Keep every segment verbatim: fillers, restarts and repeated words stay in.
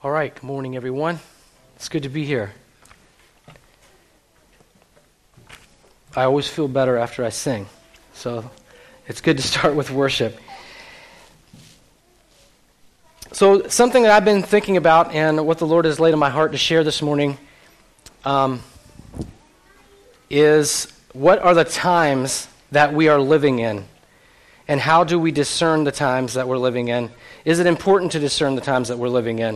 All right, good morning, everyone. It's good to be here. I always feel better after I sing, so it's good to start with worship. So something that I've been thinking about and what the Lord has laid on my heart to share this morning um, is what are the times that we are living in, and how do we discern the times that we're living in? Is it important to discern the times that we're living in?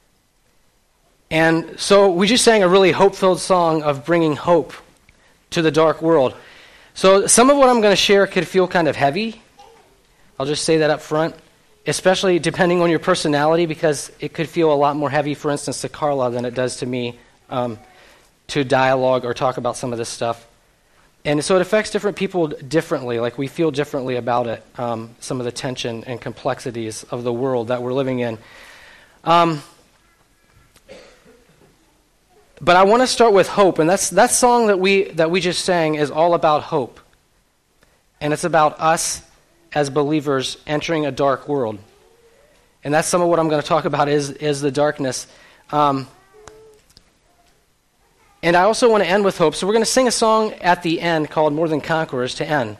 And so we just sang a really hope-filled song of bringing hope to the dark world. So some of what I'm going to share could feel kind of heavy. I'll just say that up front, especially depending on your personality, because it could feel a lot more heavy, for instance, to Carla than it does to me um, to dialogue or talk about some of this stuff. And so it affects different people differently, like we feel differently about it, um, some of the tension and complexities of the world that we're living in. Um But I want to start with hope, and that's that song that we that we just sang is all about hope. And it's about us as believers entering a dark world. And that's some of what I'm going to talk about is, is the darkness. Um, and I also want to end with hope. So we're going to sing a song at the end called More Than Conquerors to end.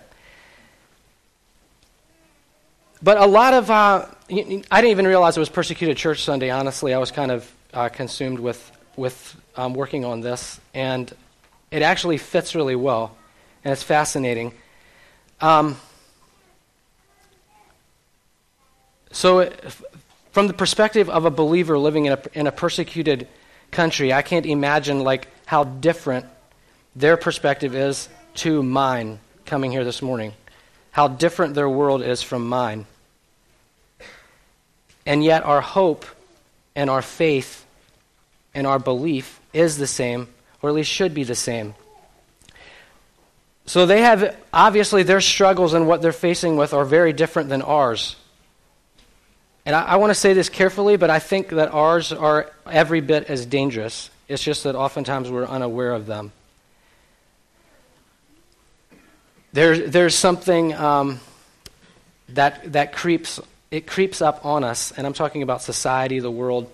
But a lot of, uh, I didn't even realize it was Persecuted Church Sunday, honestly. I was kind of uh, consumed with with um, working on this, and it actually fits really well, and it's fascinating. Um, so it, from the perspective of a believer living in a, in a persecuted country, I can't imagine like how different their perspective is to mine coming here this morning, how different their world is from mine. And yet our hope and our faith and our belief is the same, or at least should be the same. So they have, obviously their struggles and what they're facing with are very different than ours. And I, I want to say this carefully, but I think that ours are every bit as dangerous. It's just that oftentimes we're unaware of them. There, there's something um, that that creeps, it creeps up on us, and I'm talking about society, the world.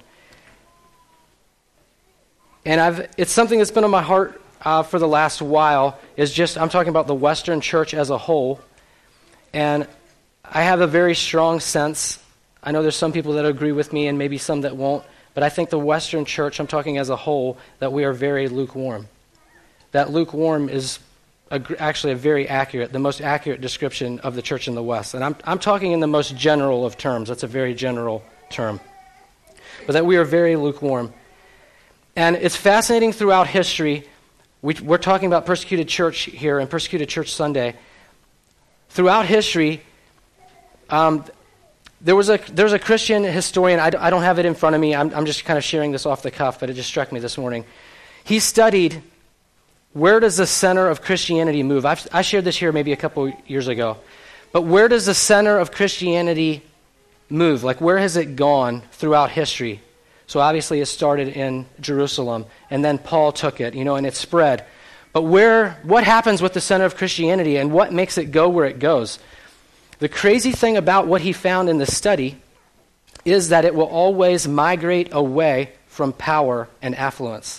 And I've it's something that's been on my heart uh, for the last while, is just, I'm talking about the Western church as a whole. And I have a very strong sense, I know there's some people that agree with me and maybe some that won't, but I think the Western church, I'm talking as a whole, that we are very lukewarm. That lukewarm is a, actually a very accurate, the most accurate description of the church in the West. And I'm I'm talking in the most general of terms. That's a very general term. But that we are very lukewarm. And it's fascinating throughout history. We, we're talking about persecuted church here and Persecuted Church Sunday. Throughout history, um, there was a there's a Christian historian. I, I don't have it in front of me. I'm, I'm just kind of sharing this off the cuff, but it just struck me this morning. He studied where does the center of Christianity move. I've, I shared this here maybe a couple years ago. But where does the center of Christianity move? Like, where has it gone throughout history? So obviously it started in Jerusalem, and then Paul took it, you know, and it spread. But where, what happens with the center of Christianity, and what makes it go where it goes? The crazy thing about what he found in the study is that it will always migrate away from power and affluence.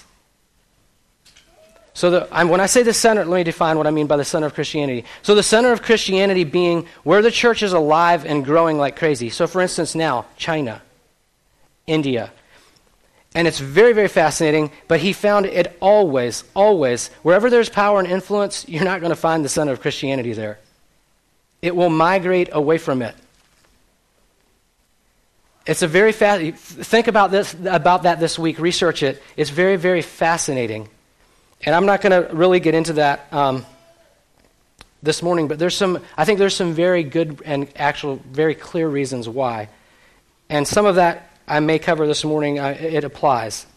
So the, I'm, when I say the center, let me define what I mean by the center of Christianity. So the center of Christianity being where the church is alive and growing like crazy. So for instance now, China, India. And it's very, very fascinating, but he found it always, always, wherever there's power and influence, you're not going to find the center of Christianity there. It will migrate away from it. It's a very fast, think about this, about that this week, research it. It's very, very fascinating. And I'm not going to really get into that um, this morning, but there's some, I think there's some very good and actual, very clear reasons why. And some of that I may cover this morning, uh, it applies.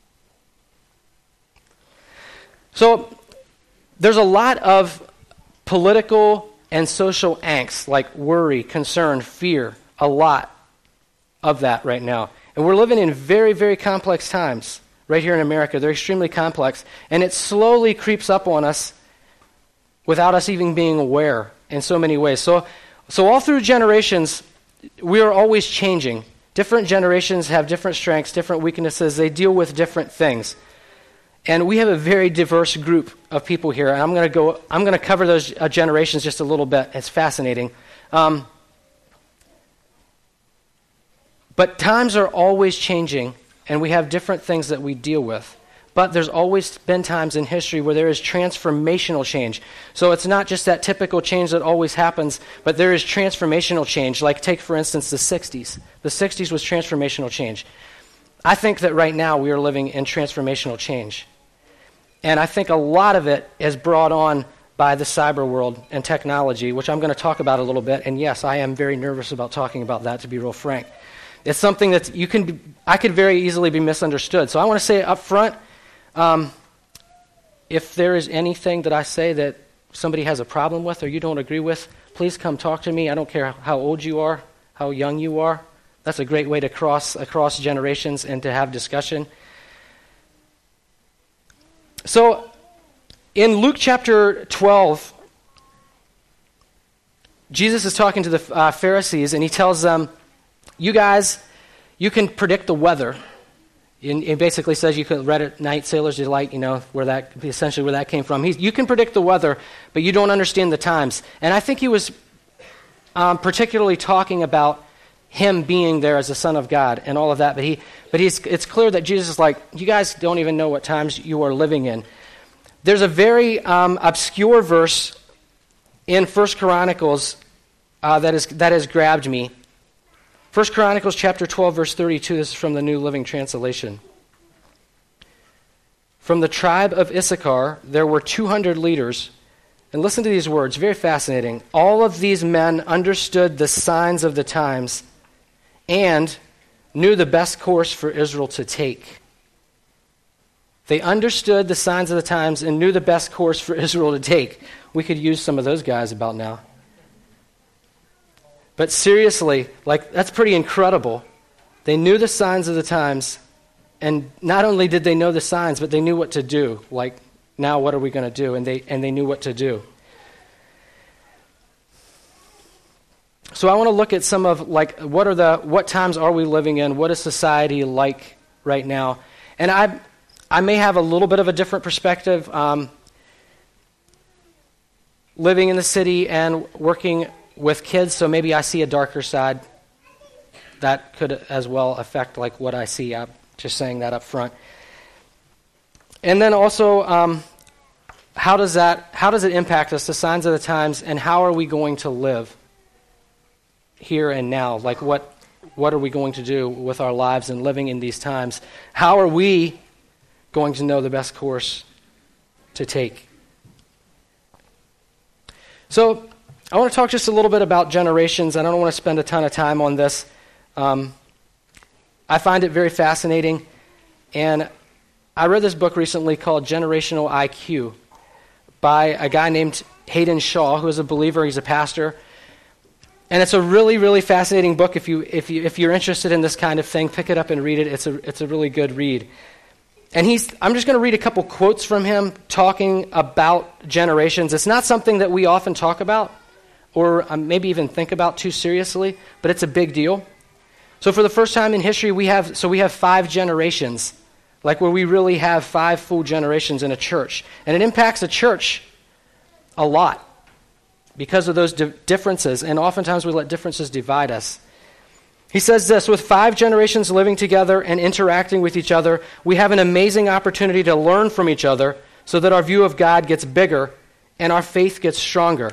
So there's a lot of political and social angst, like worry, concern, fear, a lot of that right now. And we're living in very, very complex times right here in America. They're extremely complex, and it slowly creeps up on us without us even being aware in so many ways. So, so all through generations, we are always changing. Different generations have different strengths, different weaknesses. They deal with different things. And we have a very diverse group of people here. And I'm going to go. I'm going to cover those uh, generations just a little bit. It's fascinating. Um, but times are always changing, and we have different things that we deal with. But there's always been times in history where there is transformational change. So it's not just that typical change that always happens, but there is transformational change. Like take, for instance, the sixties. The sixties was transformational change. I think that right now we are living in transformational change. And I think a lot of it is brought on by the cyber world and technology, which I'm going to talk about a little bit. And yes, I am very nervous about talking about that, to be real frank. It's something that you can, be, I could very easily be misunderstood. So I want to say up front, um, if there is anything that I say that somebody has a problem with or you don't agree with, please come talk to me. I don't care how old you are, how young you are. That's a great way to cross across generations and to have discussion. So, in Luke chapter twelve, Jesus is talking to the uh, Pharisees, and he tells them, you guys, you can predict the weather. And it basically says you can read at night, sailor's delight, you know, where that essentially where that came from. He's, you can predict the weather, but you don't understand the times. And I think he was um, particularly talking about him being there as the Son of God and all of that. But he, but he's, it's clear that Jesus is like, you guys don't even know what times you are living in. There's a very um, obscure verse in First Chronicles uh, that is that has grabbed me. First Chronicles chapter twelve, verse thirty-two, this is from the New Living Translation. From the tribe of Issachar, there were two hundred leaders. And listen to these words, very fascinating. All of these men understood the signs of the times and knew the best course for Israel to take. They understood the signs of the times and knew the best course for Israel to take. We could use some of those guys about now. But seriously, like, that's pretty incredible. They knew the signs of the times, and not only did they know the signs, but they knew what to do. Like, now what are we going to do? And they and they knew what to do. So I want to look at some of, like, what are the what times are we living in? What is society like right now? And I I may have a little bit of a different perspective. Um, living in the city and working with kids, so maybe I see a darker side. That could as well affect like what I see. I'm just saying that up front. And then also, um, how does that how does it impact us, the signs of the times, and how are we going to live here and now? Like what what are we going to do with our lives and living in these times? How are we going to know the best course to take? So I want to talk just a little bit about generations. I don't want to spend a ton of time on this. Um, I find it very fascinating. And I read this book recently called Generational I Q by a guy named Hayden Shaw, who is a believer. He's a pastor. And it's a really, really fascinating book. If, you, if, you, if you're interested in this kind of thing, pick it up and read it. It's a, it's a really good read. And he's, I'm just going to read a couple quotes from him talking about generations. It's not something that we often talk about, or um, maybe even think about too seriously, but it's a big deal. So for the first time in history, we have so we have five generations, like where we really have five full generations in a church. And it impacts a church a lot because of those di- differences, and oftentimes we let differences divide us. He says this, with five generations living together and interacting with each other, we have an amazing opportunity to learn from each other so that our view of God gets bigger and our faith gets stronger.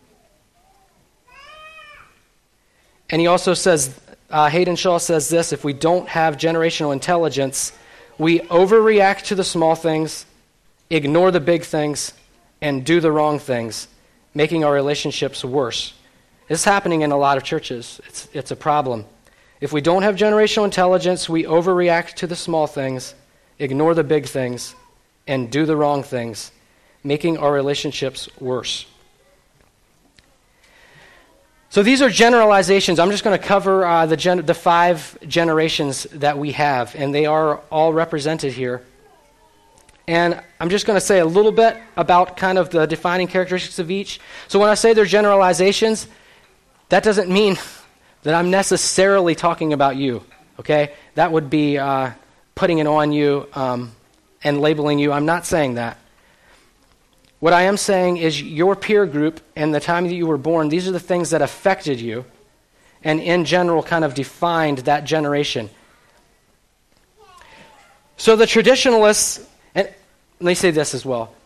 And he also says, uh, Hayden Shaw says this, if we don't have generational intelligence, we overreact to the small things, ignore the big things, and do the wrong things, making our relationships worse. It's happening in a lot of churches. It's, it's a problem. If we don't have generational intelligence, we overreact to the small things, ignore the big things, and do the wrong things, making our relationships worse. So these are generalizations. I'm just going to cover uh, the gen- the five generations that we have, and they are all represented here. And I'm just going to say a little bit about kind of the defining characteristics of each. So when I say they're generalizations, that doesn't mean that I'm necessarily talking about you, okay? That would be uh, putting it on you um, and labeling you. I'm not saying that. What I am saying is your peer group and the time that you were born, these are the things that affected you and in general kind of defined that generation. So the traditionalists, and let me say this as well.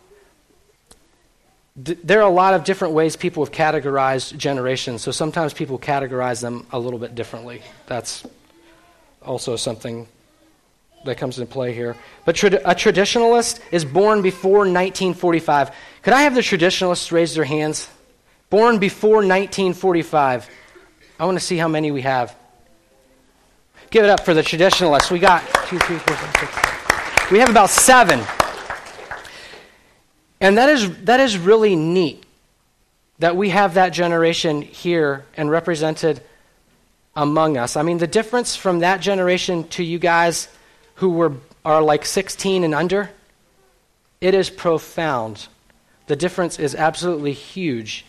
There are a lot of different ways people have categorized generations, so sometimes people categorize them a little bit differently. That's also something that comes into play here. But trad- a traditionalist is born before nineteen forty-five. Could I have the traditionalists raise their hands? Born before nineteen forty-five. I want to see how many we have. Give it up for the traditionalists. We got two, three, four, five, six. We have about seven. And that is that is really neat that we have that generation here and represented among us. I mean, the difference from that generation to you guys who were are like sixteen and under, it is profound. The difference is absolutely huge.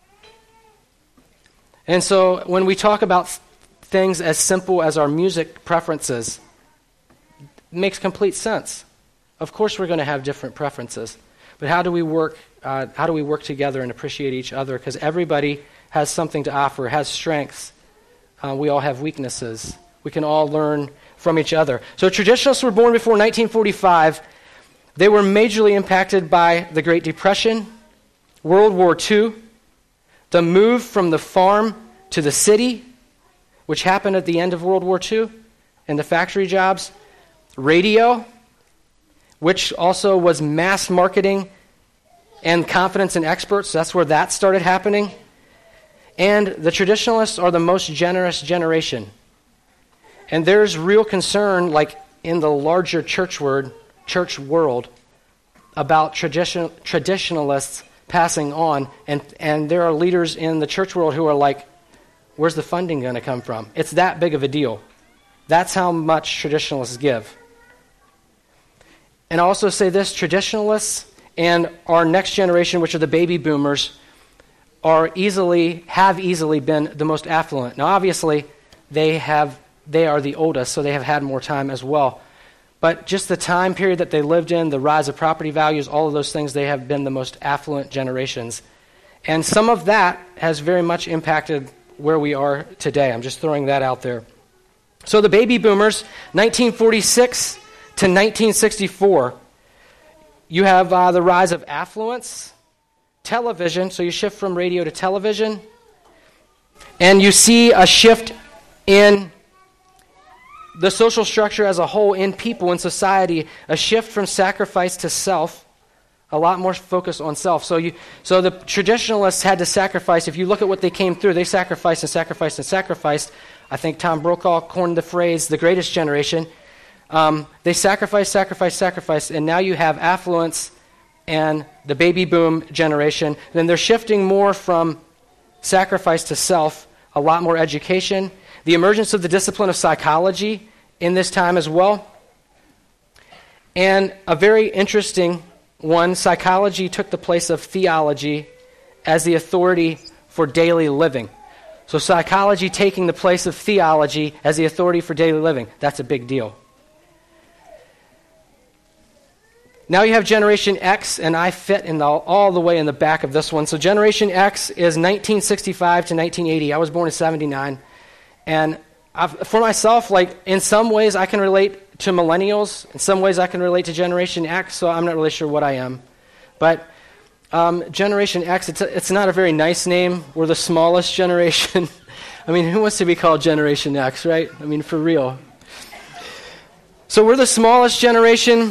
And so when we talk about things as simple as our music preferences, it makes complete sense. Of course we're going to have different preferences. But how do we work? Uh, how do we work together and appreciate each other? Because everybody has something to offer, has strengths. Uh, we all have weaknesses. We can all learn from each other. So traditionalists were born before nineteen forty-five. They were majorly impacted by the Great Depression, World War Two, the move from the farm to the city, which happened at the end of World War Two, and the factory jobs, radio, which also was mass marketing and confidence in experts. That's where that started happening. And the traditionalists are the most generous generation. And there's real concern, like in the larger church word, church world, about tradition, traditionalists passing on. And, and there are leaders in the church world who are like, where's the funding going to come from? It's that big of a deal. That's how much traditionalists give. And I also say this, traditionalists and our next generation, which are the baby boomers, are easily, have easily been the most affluent. Now obviously, they have, they are the oldest, so they have had more time as well. But just the time period that they lived in, the rise of property values, all of those things, they have been the most affluent generations. And some of that has very much impacted where we are today. I'm just throwing that out there. So the baby boomers, nineteen forty-six to nineteen sixty-four, you have uh, the rise of affluence, television, so you shift from radio to television, and you see a shift in the social structure as a whole, in people, in society, a shift from sacrifice to self, a lot more focus on self. So you, so the traditionalists had to sacrifice. If you look at what they came through, they sacrificed and sacrificed and sacrificed. I think Tom Brokaw coined the phrase, the greatest generation. Um, they sacrifice, sacrifice, sacrifice, and now you have affluence and the baby boom generation. Then they're shifting more from sacrifice to self, a lot more education. The emergence of the discipline of psychology in this time as well. And a very interesting one, psychology took the place of theology as the authority for daily living. So psychology taking the place of theology as the authority for daily living. That's a big deal. Now you have Generation X, and I fit in the, all the way in the back of this one. So Generation X is nineteen sixty-five to nineteen eighty. I was born in seventy-nine. And I've, for myself, like in some ways I can relate to millennials. In some ways I can relate to Generation X, so I'm not really sure what I am. But um, Generation X, it's, a, it's not a very nice name. We're the smallest generation. I mean, who wants to be called Generation X, right? I mean, for real. So we're the smallest generation.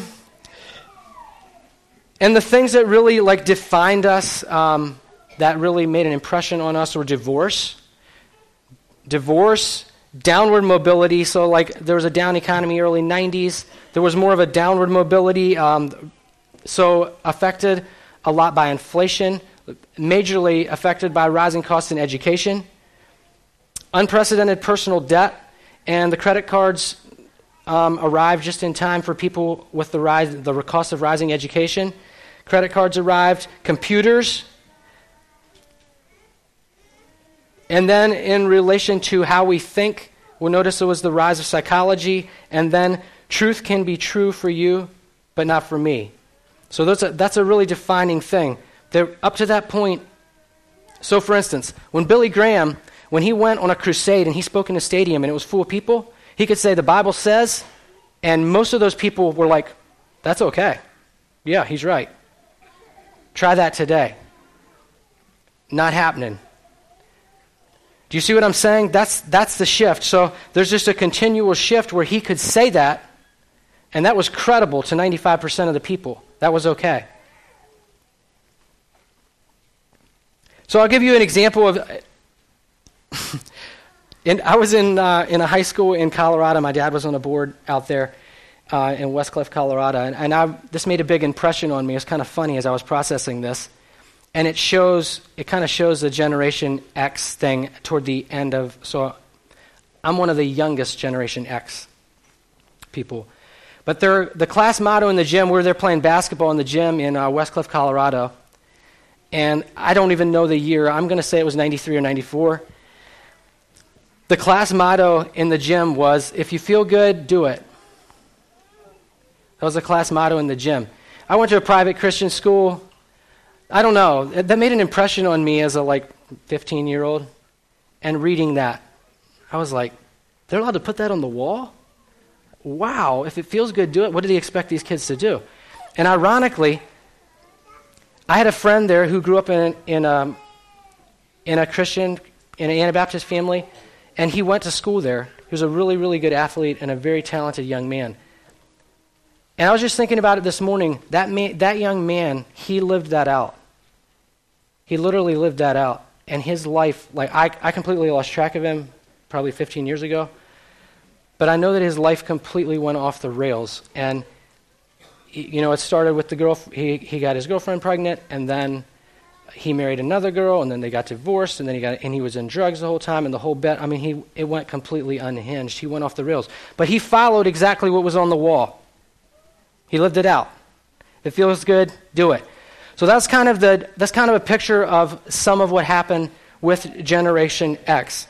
And the things that really like defined us, um, that really made an impression on us were divorce. Divorce, downward mobility. So like there was a down economy early nineties. There was more of a downward mobility. Um, so affected a lot by inflation, majorly affected by rising costs in education. Unprecedented personal debt, and the credit cards um, arrived just in time for people with the rise, the cost of rising education. Credit cards arrived. Computers. And then in relation to how we think, we'll notice it was the rise of psychology, and then truth can be true for you, but not for me. So that's a, that's a really defining thing. They're, up to that point, so for instance, when Billy Graham, when he went on a crusade and he spoke in a stadium and it was full of people, he could say, the Bible says, and most of those people were like, that's okay. Yeah, he's right. Try that today. Not happening. Do you see what I'm saying? That's that's the shift. So there's just a continual shift where he could say that, and that was credible to ninety-five percent of the people. That was okay. So I'll give you an example of, and I was in uh, in a high school in Colorado. My dad was on a board out there uh, in Westcliff, Colorado, and, and I, this made a big impression on me. It was kind of funny as I was processing this. And it shows, it kind of shows the Generation X thing toward the end of, so I'm one of the youngest Generation X people. But they're, the class motto in the gym, where they're playing basketball in the gym in uh, Westcliff, Colorado, and I don't even know the year. I'm going to say it was ninety-three or ninety-four. The class motto in the gym was, if you feel good, do it. That was the class motto in the gym. I went to a private Christian school. I don't know. That made an impression on me as a like fifteen-year-old. And reading that, I was like, they're allowed to put that on the wall? Wow, if it feels good, do it. What do they expect these kids to do? And ironically, I had a friend there who grew up in in a, in a Christian, in an Anabaptist family, and he went to school there. He was a really, really good athlete and a very talented young man. And I was just thinking about it this morning. That man, that young man, he lived that out. He literally lived that out. And his life, like I, I completely lost track of him probably fifteen years ago. But I know that his life completely went off the rails. And, you know, it started with the girl, he, he got his girlfriend pregnant, and then he married another girl, and then they got divorced, and then he got, and he was in drugs the whole time, and the whole bet, I mean, he it went completely unhinged. He went off the rails. But he followed exactly what was on the wall. He lived it out. If it feels good, do it. So that's kind of the that's kind of a picture of some of what happened with Generation X.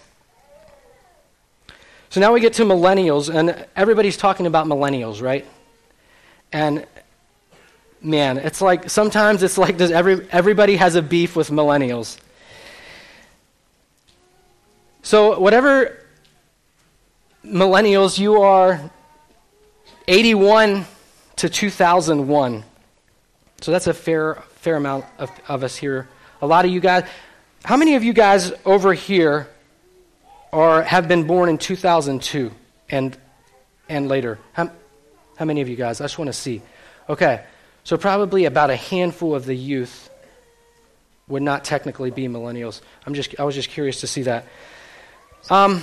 So now we get to millennials, and everybody's talking about millennials, right? And man, it's like sometimes it's like does every everybody has a beef with millennials. So whatever millennials you are, eighty-one to two thousand one. So that's a fair fair amount of, of us here. A lot of you guys. How many of you guys over here are have been born in two thousand two and and later? How, how many of you guys? I just want to see. Okay, so probably about a handful of the youth would not technically be millennials. I'm just I was just curious to see that. Um.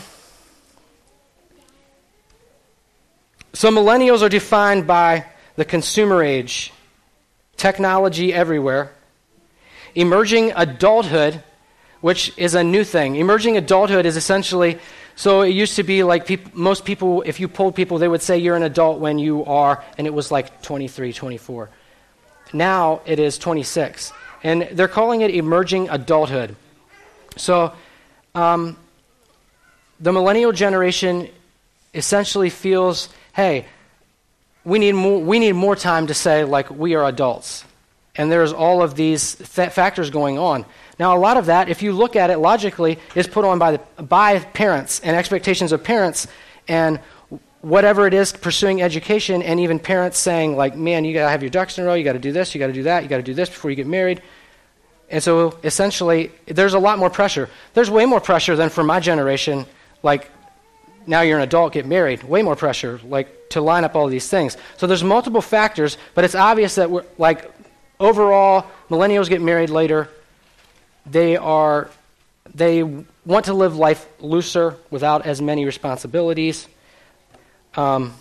So millennials are defined by the consumer age, technology everywhere, emerging adulthood, which is a new thing. Emerging adulthood is essentially, so it used to be like people, most people, if you polled people, they would say you're an adult when you are, and it was like twenty-three, twenty-four. Now it is twenty-six. And they're calling it emerging adulthood. So um, the millennial generation essentially feels, hey, we need more, we need more time to say, like, we are adults. And there's all of these th- factors going on. Now, a lot of that, if you look at it logically, is put on by the, by parents and expectations of parents and whatever it is, pursuing education, and even parents saying, like, man, you got to have your ducks in a row, you got to do this, you got to do that, you got to do this before you get married. And so, essentially, there's a lot more pressure. There's way more pressure than for my generation, like, now you're an adult, get married. Way more pressure, like, to line up all of these things. So there's multiple factors, but it's obvious that, we're, like, overall, millennials get married later. They are, they want to live life looser without as many responsibilities. Um,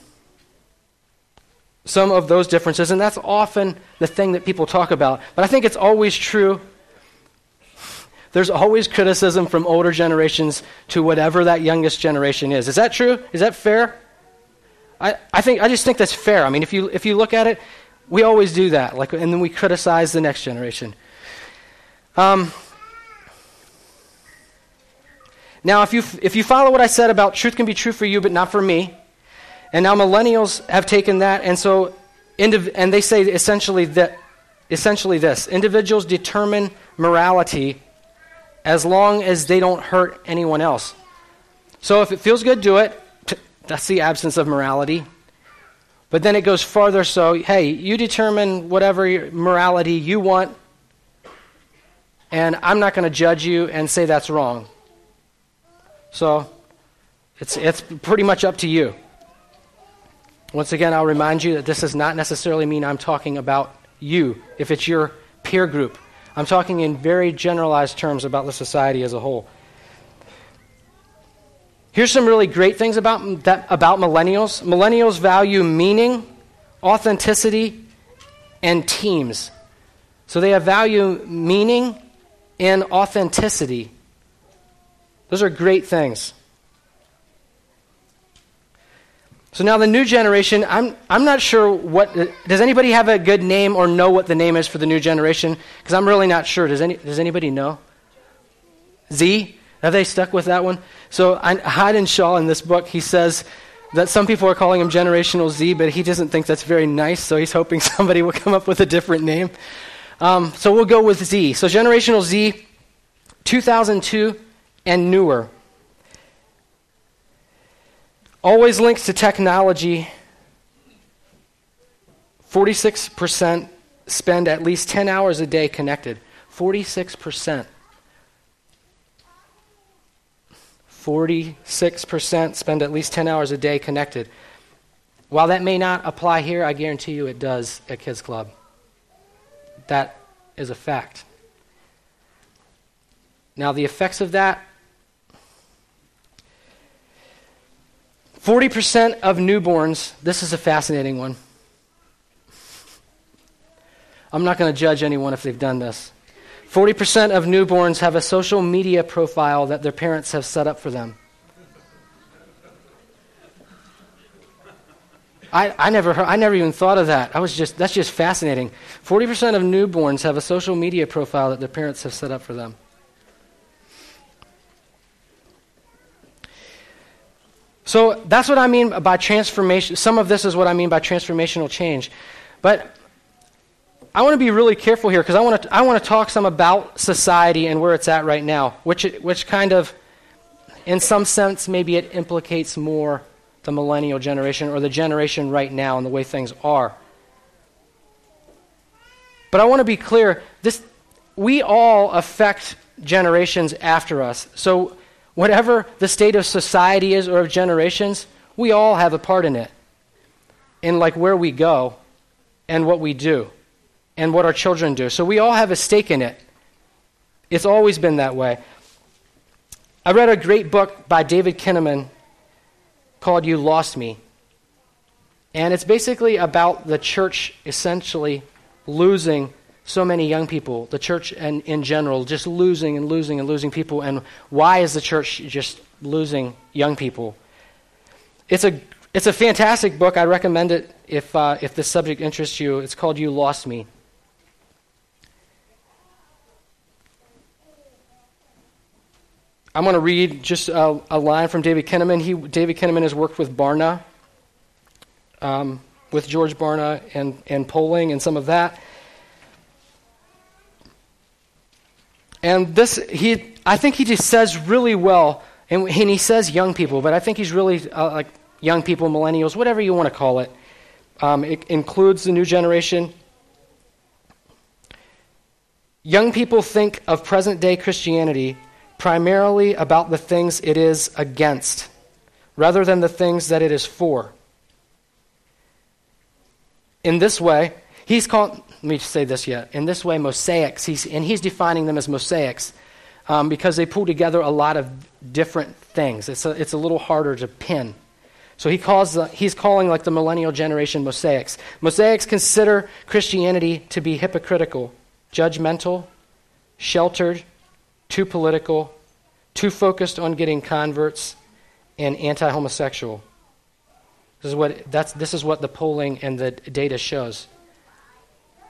some of those differences, and that's often the thing that people talk about. But I think it's always true. There's always criticism from older generations to whatever that youngest generation is. Is that true? Is that fair? I, I think I just think that's fair. I mean, if you if you look at it, we always do that, like, and then we criticize the next generation. Um, Now, if you if you follow what I said about truth can be true for you, but not for me, and now millennials have taken that, and so indiv- and they say essentially that essentially this: individuals determine morality as long as they don't hurt anyone else. So if it feels good, do it. That's the absence of morality. But then it goes farther. So hey, you determine whatever morality you want, and I'm not going to judge you and say that's wrong. So it's it's pretty much up to you. Once again, I'll remind you that this does not necessarily mean I'm talking about you, if it's your peer group. I'm talking in very generalized terms about the society as a whole. Here's some really great things about that about millennials. Millennials value meaning, authenticity, and teams. So they have value meaning and authenticity. Those are great things. So now the new generation, I'm I'm not sure what, does anybody have a good name or know what the name is for the new generation? Because I'm really not sure. Does any does anybody know? Z? Have they stuck with that one? So Haydn Shaw in this book, he says that some people are calling him Generational Z, but he doesn't think that's very nice, so he's hoping somebody will come up with a different name. Um, so we'll go with Z. So Generational Z, two thousand two and newer. Always links to technology. forty-six percent spend at least ten hours a day connected. forty-six percent. forty-six percent spend at least ten hours a day connected. While that may not apply here, I guarantee you it does at Kids Club. That is a fact. Now, the effects of that, forty percent of newborns, this is a fascinating one. I'm not going to judge anyone if they've done this. forty percent of newborns have a social media profile that their parents have set up for them. I, I never heard, I never even thought of that. I was just that's just fascinating. forty percent of newborns have a social media profile that their parents have set up for them. So that's what I mean by transformation. Some of this is what I mean by transformational change. But I want to be really careful here because I want to I want to talk some about society and where it's at right now, which which kind of, in some sense, maybe it implicates more the millennial generation or the generation right now and the way things are. But I want to be clear, this we all affect generations after us. So whatever the state of society is or of generations, we all have a part in it. In like where we go and what we do and what our children do. So we all have a stake in it. It's always been that way. I read a great book by David Kinnaman called You Lost Me. And it's basically about the church essentially losing so many young people, the church and in general, just losing and losing and losing people, and why is the church just losing young people? It's a it's a fantastic book. I recommend it if uh, if this subject interests you. It's called You Lost Me. I'm going to read just a, a line from David Kinnaman. He David Kinnaman has worked with Barna, um, with George Barna and and polling and some of that. And this, he, I think he just says really well, and, and he says young people, but I think he's really uh, like young people, millennials, whatever you want to call it. Um, it includes the new generation. Young people think of present-day Christianity primarily about the things it is against, rather than the things that it is for. In this way, he's called... Let me say this yet. In this way, mosaics, he's, and he's defining them as mosaics um, because they pull together a lot of different things. It's a, it's a little harder to pin. So he calls the, he's calling like the millennial generation mosaics. Mosaics consider Christianity to be hypocritical, judgmental, sheltered, too political, too focused on getting converts, and anti-homosexual. This is what that's this is what the polling and the data shows.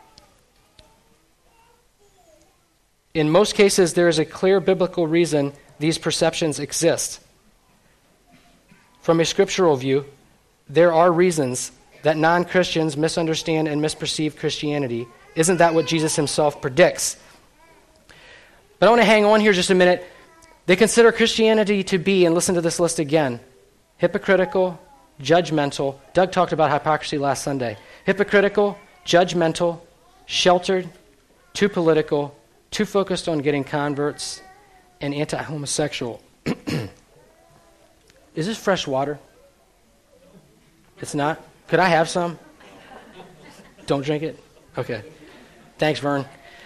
In most cases, there is a clear biblical reason these perceptions exist. From a scriptural view, there are reasons that non-Christians misunderstand and misperceive Christianity. Isn't that what Jesus himself predicts? But I want to hang on here just a minute. They consider Christianity to be, and listen to this list again, hypocritical, judgmental. Doug talked about hypocrisy last Sunday. Hypocritical, judgmental, sheltered, too political, too focused on getting converts, and anti-homosexual. Is this fresh water? It's not? Could I have some? Don't drink it? Okay. Thanks, Vern.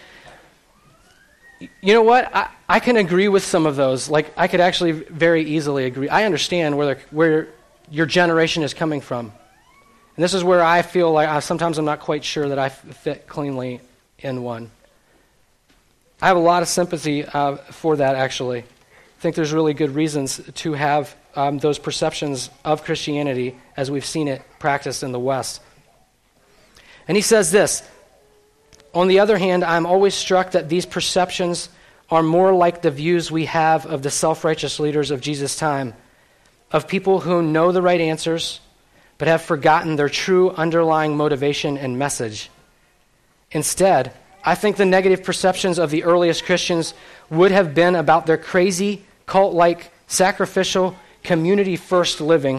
You know what? I, I can agree with some of those. Like, I could actually very easily agree. I understand where, where your generation is coming from. And this is where I feel like I, sometimes I'm not quite sure that I fit cleanly in one. I have a lot of sympathy uh, for that, actually. I think there's really good reasons to have um, those perceptions of Christianity as we've seen it practiced in the West. And he says this, on the other hand, I'm always struck that these perceptions are more like the views we have of the self-righteous leaders of Jesus' time, of people who know the right answers, but have forgotten their true underlying motivation and message. Instead, I think the negative perceptions of the earliest Christians would have been about their crazy, cult-like, sacrificial, community-first living.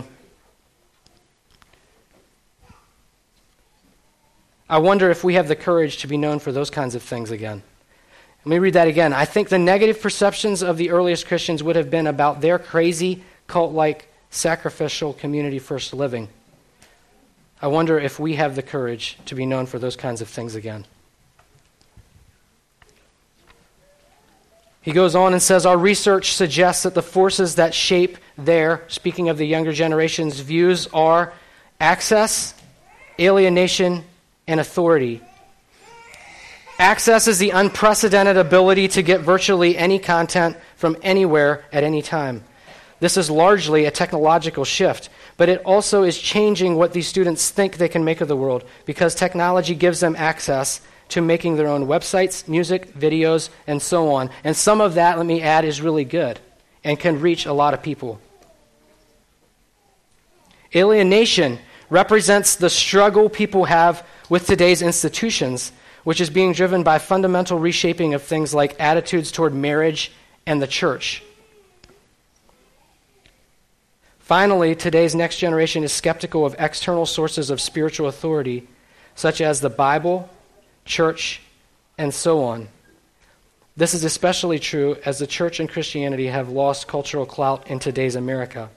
I wonder if we have the courage to be known for those kinds of things again. Let me read that again. I think the negative perceptions of the earliest Christians would have been about their crazy, cult-like, sacrificial, community-first living. I wonder if we have the courage to be known for those kinds of things again. He goes on and says, our research suggests that the forces that shape their, speaking of the younger generation's views, are access, alienation, and authority. Access is the unprecedented ability to get virtually any content from anywhere at any time. This is largely a technological shift, but it also is changing what these students think they can make of the world, because technology gives them access to making their own websites, music, videos, and so on. And some of that, let me add, is really good and can reach a lot of people. Alienation represents the struggle people have with today's institutions, which is being driven by fundamental reshaping of things like attitudes toward marriage and the church. Finally, today's next generation is skeptical of external sources of spiritual authority, such as the Bible, church, and so on. This is especially true as the church and Christianity have lost cultural clout in today's America.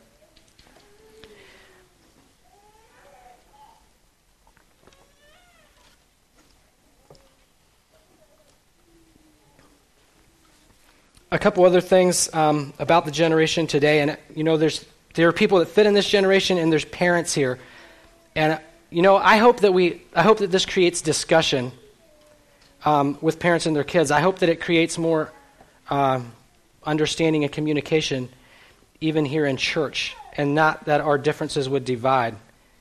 A couple other things um, about the generation today, and you know, there's there are people that fit in this generation, and there's parents here, and you know, I hope that we, I hope that this creates discussion um, with parents and their kids. I hope that it creates more uh, understanding and communication, even here in church, and not that our differences would divide.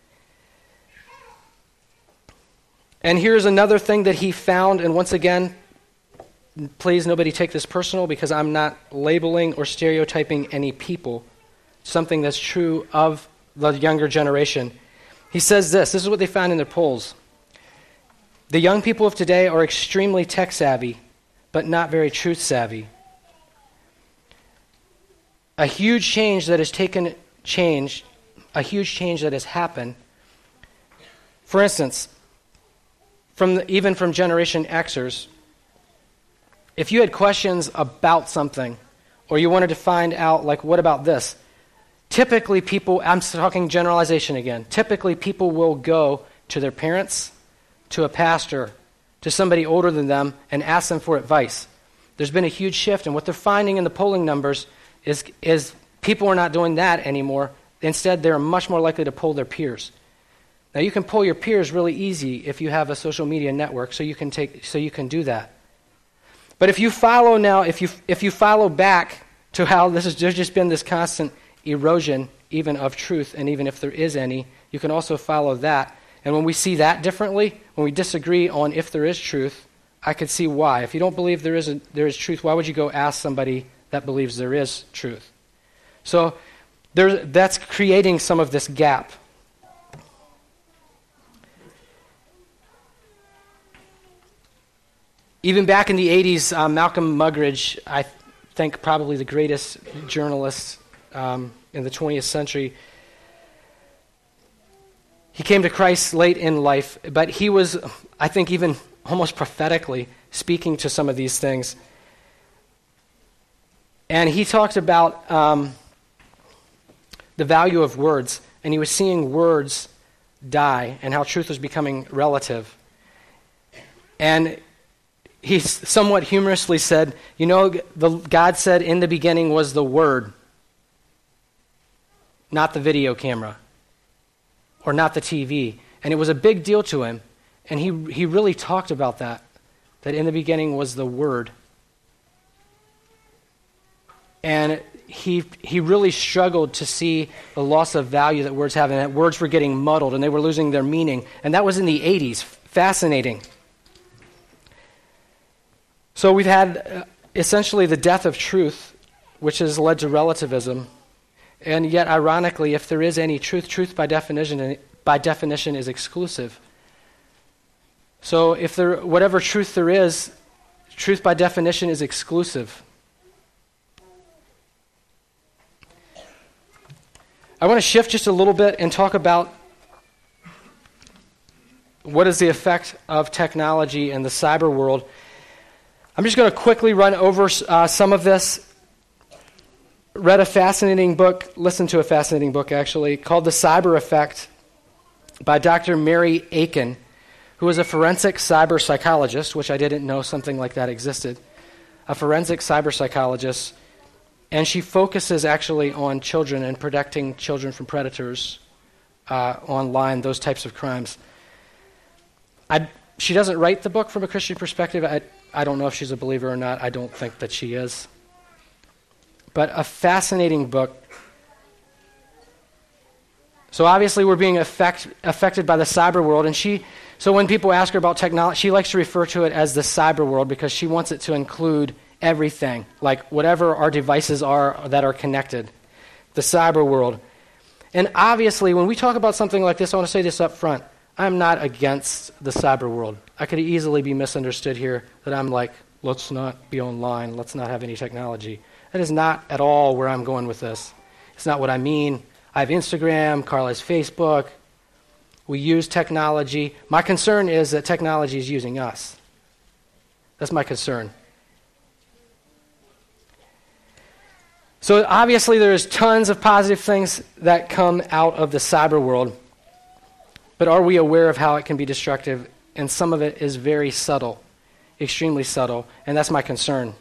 And here's another thing that he found, and once again, please nobody take this personal, because I'm not labeling or stereotyping any people. Something that's true of the younger generation. He says this, this is what they found in their polls. The young people of today are extremely tech savvy, but not very truth savvy. A huge change that has taken change, a huge change that has happened. For instance, from the, even from Generation Xers, if you had questions about something, or you wanted to find out, like, what about this? Typically people, I'm talking generalization again, typically people will go to their parents, to a pastor, to somebody older than them, and ask them for advice. There's been a huge shift, and what they're finding in the polling numbers is, is people are not doing that anymore. Instead, they're much more likely to poll their peers. Now, you can poll your peers really easy if you have a social media network, so you can take, so you can do that. But if you follow now, if you if you follow back to how this is, there's just been this constant erosion, even of truth, and even if there is any, you can also follow that. And when we see that differently, when we disagree on if there is truth, I could see why. If you don't believe there is a, there is truth, why would you go ask somebody that believes there is truth. So there, that's creating some of this gap. Even back in the eighties, uh, Malcolm Muggeridge, I think probably the greatest journalist um, in the twentieth century, he came to Christ late in life, but he was, I think, even almost prophetically speaking to some of these things. And he talked about um, the value of words, and he was seeing words die and how truth was becoming relative. And he somewhat humorously said, you know, the, God said in the beginning was the Word, not the video camera, or not the T V. And it was a big deal to him. And he he really talked about that, that in the beginning was the Word. And he he really struggled to see the loss of value that words have, and that words were getting muddled, and they were losing their meaning. And that was in the eighties. Fascinating. So we've had uh, essentially the death of truth, which has led to relativism. And yet, ironically, if there is any truth, truth by definition by definition is exclusive. So if there, whatever truth there is, truth by definition is exclusive. I want to shift just a little bit and talk about what is the effect of technology in the cyber world. I'm just going to quickly run over uh, some of this. Read a fascinating book, listened to a fascinating book actually, called The Cyber Effect by Doctor Mary Aiken, who is a forensic cyber psychologist, which I didn't know something like that existed, a forensic cyber psychologist, and she focuses actually on children and protecting children from predators uh, online, those types of crimes. I, she doesn't write the book from a Christian perspective. I, I don't know if she's a believer or not. I don't think that she is. But a fascinating book. So obviously we're being affect, affected by the cyber world, and she, so when people ask her about technology, she likes to refer to it as the cyber world because she wants it to include everything, like whatever our devices are that are connected, the cyber world. And obviously when we talk about something like this, I want to say this up front, I'm not against the cyber world. I could easily be misunderstood here that I'm like, let's not be online, let's not have any technology. That is not at all where I'm going with this. It's not what I mean. I have Instagram, Carl has Facebook. We use technology. My concern is that technology is using us. That's my concern. So obviously there's tons of positive things that come out of the cyber world, but are we aware of how it can be destructive? And some of it is very subtle, extremely subtle, and that's my concern.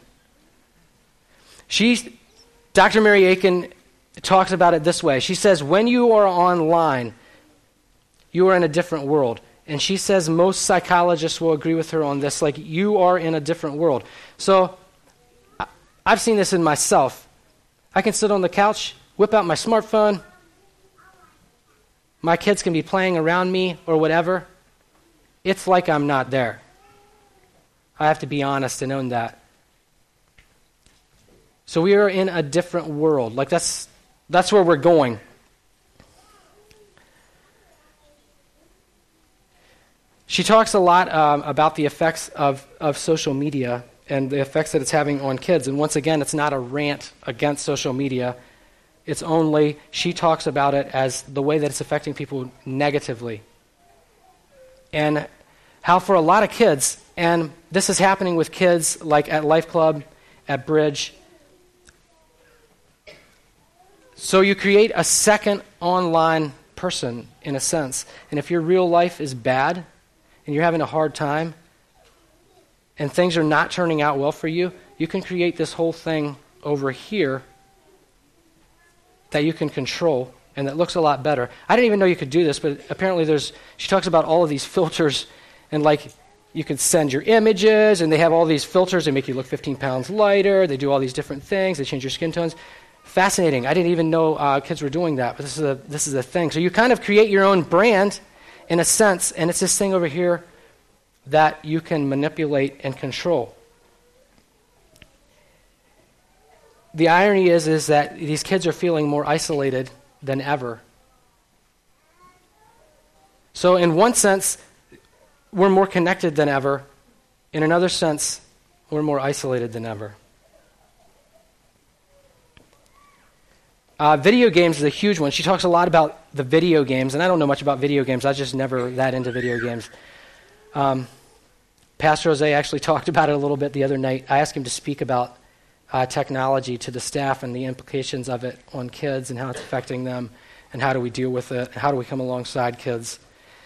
She, Doctor Mary Aiken talks about it this way. She says, when you are online, you are in a different world. And she says most psychologists will agree with her on this, like you are in a different world. So I've seen this in myself. I can sit on the couch, whip out my smartphone. My kids can be playing around me or whatever. It's like I'm not there. I have to be honest and own that. So we are in a different world. Like that's that's where we're going. She talks a lot um, about the effects of, of social media and the effects that it's having on kids. And once again, it's not a rant against social media. It's only, she talks about it as the way that it's affecting people negatively. And how for a lot of kids, and this is happening with kids like at Life Club, at Bridge. So you create a second online person, in a sense. And if your real life is bad, and you're having a hard time, and things are not turning out well for you, you can create this whole thing over here that you can control, and that looks a lot better. I didn't even know you could do this, but apparently there's, she talks about all of these filters, and like, you could send your images, and they have all these filters, they make you look fifteen pounds lighter, they do all these different things, they change your skin tones. Fascinating. I didn't even know uh, kids were doing that, but this is a this is a thing. So you kind of create your own brand, in a sense, and it's this thing over here that you can manipulate and control. the irony is, is that these kids are feeling more isolated than ever. So in one sense, we're more connected than ever. In another sense, we're more isolated than ever. Uh, video games is a huge one. She talks a lot about the video games, and I don't know much about video games. I was just never that into video games. Um, Pastor Jose actually talked about it a little bit the other night. I asked him to speak about uh, technology to the staff and the implications of it on kids and how it's affecting them and how do we deal with it, and how do we come alongside kids,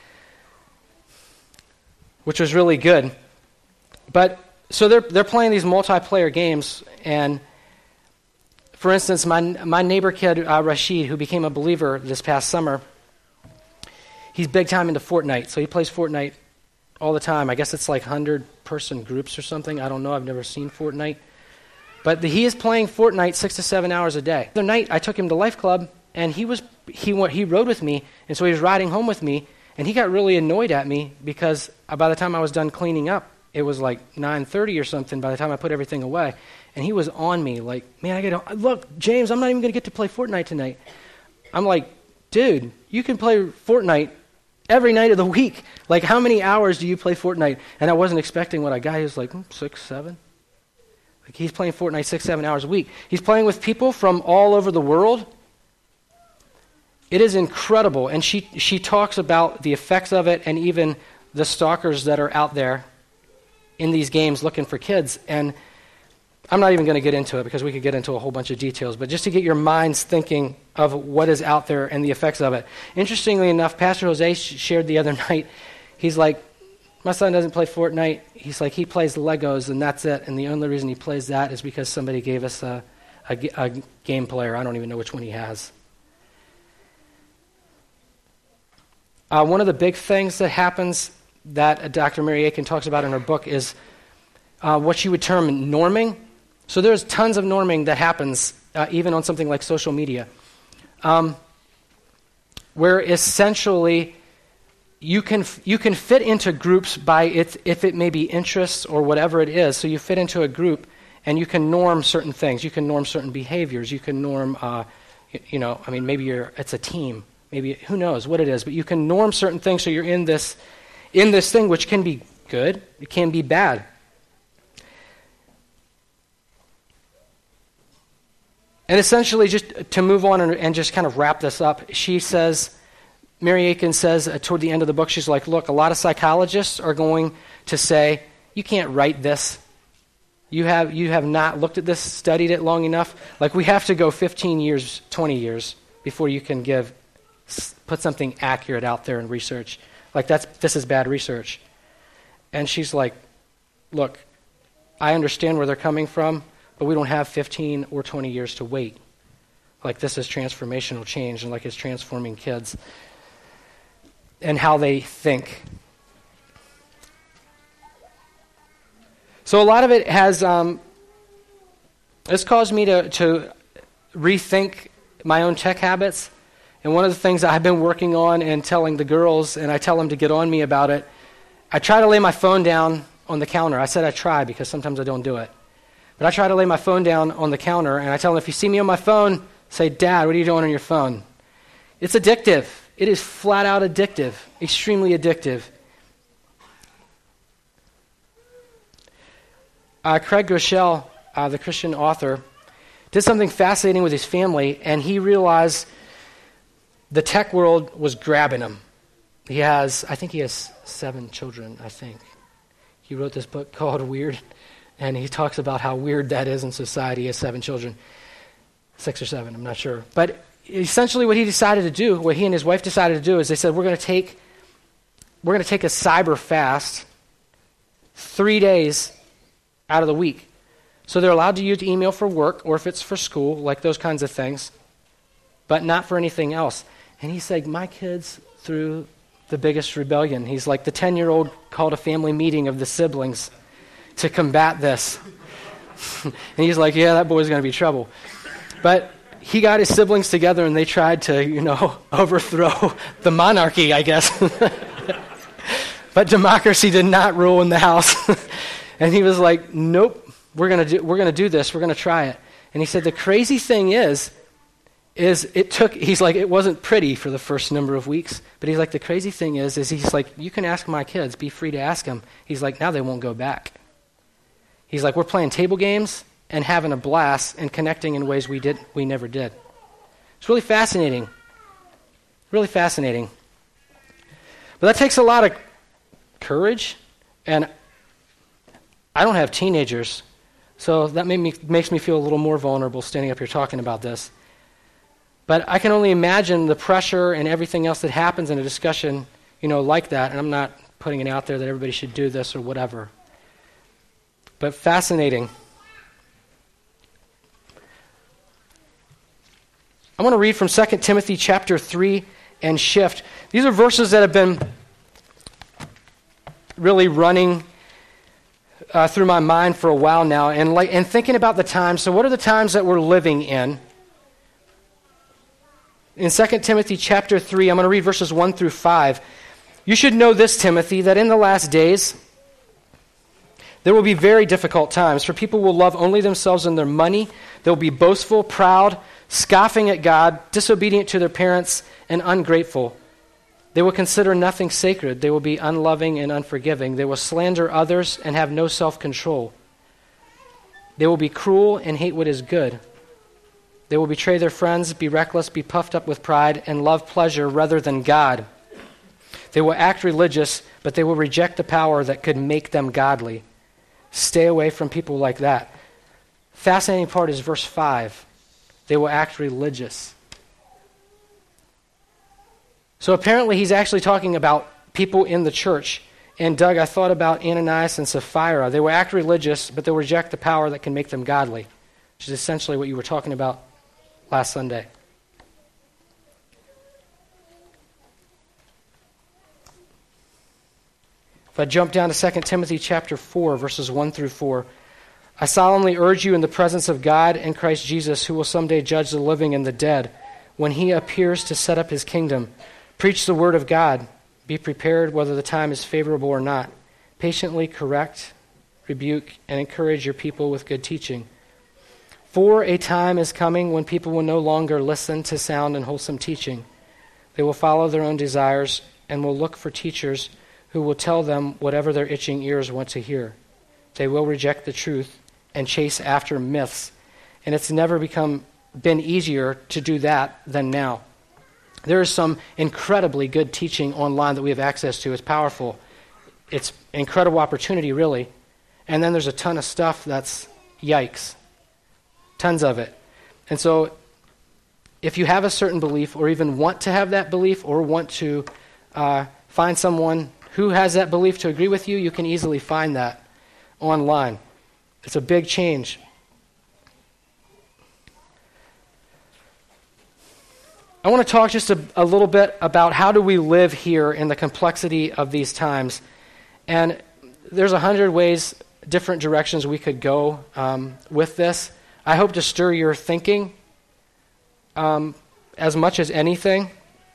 which was really good. But so they're they're playing these multiplayer games, and for instance, my my neighbor kid, uh, Rashid, who became a believer this past summer, he's big time into Fortnite. So he plays Fortnite all the time. I guess it's like one hundred person groups or something. I don't know. I've never seen Fortnite. But the, he is playing Fortnite six to seven hours a day. The other night, I took him to Life Club, and he was he went, he rode with me, and so he was riding home with me, and he got really annoyed at me because by the time I was done cleaning up, it was like nine thirty or something by the time I put everything away. And he was on me like, man, I get look, James, I'm not even going to get to play Fortnite tonight. I'm like, dude, you can play Fortnite every night of the week. Like, how many hours do you play Fortnite? And I wasn't expecting what I got. He was like, hmm, six, seven. Like, he's playing Fortnite six, seven hours a week. He's playing with people from all over the world. It is incredible. And she she talks about the effects of it and even the stalkers that are out there in these games looking for kids. And I'm not even going to get into it because we could get into a whole bunch of details, but just to get your minds thinking of what is out there and the effects of it. Interestingly enough, Pastor Jose sh- shared the other night, he's like, my son doesn't play Fortnite. He's like, he plays Legos and that's it. And the only reason he plays that is because somebody gave us a, a, a game player. I don't even know which one he has. Uh, one of the big things that happens that Doctor Mary Aiken talks about in her book is uh, what she would term norming. So there's tons of norming that happens uh, even on something like social media, um, where essentially you can you can fit into groups by it if it may be interests or whatever it is. So you fit into a group and you can norm certain things. You can norm certain behaviors. You can norm, uh, you, you know, I mean, maybe you're it's a team. Maybe who knows what it is, but you can norm certain things. So you're in this in this thing, which can be good. It can be bad. And essentially, just to move on and, and just kind of wrap this up, she says, Mary Aiken says uh, toward the end of the book, she's like, look, a lot of psychologists are going to say, you can't write this. You have you have not looked at this, studied it long enough. Like, we have to go fifteen years, twenty years before you can give, put something accurate out there in research. Like, that's this is bad research. And she's like, look, I understand where they're coming from, but we don't have fifteen or twenty years to wait. Like, this is transformational change, and like it's transforming kids and how they think. So a lot of it has, um, it's caused me to, to rethink my own tech habits. And one of the things I've been working on and telling the girls, and I tell them to get on me about it, I try to lay my phone down on the counter. I said I try because sometimes I don't do it. But I try to lay my phone down on the counter, and I tell them, if you see me on my phone, say, Dad, what are you doing on your phone? It's addictive. It is flat out addictive, extremely addictive. Uh, Craig Groeschel, uh, the Christian author, did something fascinating with his family, and he realized the tech world was grabbing him. He has, I think he has seven children, I think. He wrote this book called Weird, and he talks about how weird that is in society. He has seven children, six or seven, I'm not sure. But essentially what he decided to do, what he and his wife decided to do, is they said, we're going to take, we're going to take a cyber fast three days out of the week. So they're allowed to use email for work, or if it's for school, like those kinds of things, but not for anything else. And he said, my kids threw the biggest rebellion. He's like, the ten-year-old called a family meeting of the siblings to combat this. And he's like, yeah, that boy's going to be trouble. But he got his siblings together, and they tried to, you know, overthrow the monarchy, I guess. But democracy did not rule in the house. And he was like, nope, we're going to do we're going to do this. We're going to try it. And he said, the crazy thing is, is it took, he's like, it wasn't pretty for the first number of weeks, but he's like, the crazy thing is, is he's like, you can ask my kids, be free to ask them. He's like, now they won't go back. He's like, we're playing table games and having a blast and connecting in ways we did, we never did. It's really fascinating. Really fascinating. But that takes a lot of courage, and I don't have teenagers, so that made me, makes me feel a little more vulnerable standing up here talking about this. But I can only imagine the pressure and everything else that happens in a discussion, you know, like that, and I'm not putting it out there that everybody should do this or whatever. But fascinating. I want to read from Second Timothy chapter three and shift. These are verses that have been really running uh, through my mind for a while now, and like and thinking about the times. So what are the times that we're living in? In Second Timothy chapter three, I'm going to read verses one through five. You should know this, Timothy, that in the last days there will be very difficult times, for people will love only themselves and their money. They'll be boastful, proud, scoffing at God, disobedient to their parents, and ungrateful. They will consider nothing sacred. They will be unloving and unforgiving. They will slander others and have no self-control. They will be cruel and hate what is good. They will betray their friends, be reckless, be puffed up with pride, and love pleasure rather than God. They will act religious, but they will reject the power that could make them godly. Stay away from people like that. Fascinating part is verse five. They will act religious. So apparently he's actually talking about people in the church. And Doug, I thought about Ananias and Sapphira. They will act religious, but they'll reject the power that can make them godly, which is essentially what you were talking about last Sunday. If I jump down to Second Timothy chapter four, verses one through four, I solemnly urge you in the presence of God and Christ Jesus, who will someday judge the living and the dead, when he appears to set up his kingdom. Preach the word of God. Be prepared whether the time is favorable or not. Patiently correct, rebuke, and encourage your people with good teaching. For a time is coming when people will no longer listen to sound and wholesome teaching. They will follow their own desires and will look for teachers who will tell them whatever their itching ears want to hear. They will reject the truth and chase after myths. And it's never become been easier to do that than now. There is some incredibly good teaching online that we have access to. It's powerful. It's an incredible opportunity, really. And then there's a ton of stuff that's yikes. Tons of it. And so if you have a certain belief or even want to have that belief or want to uh, find someone who has that belief to agree with you, you can easily find that online. It's a big change. I want to talk just a, a little bit about how do we live here in the complexity of these times. And there's a hundred ways, different directions we could go um, with this. I hope to stir your thinking um, as much as anything.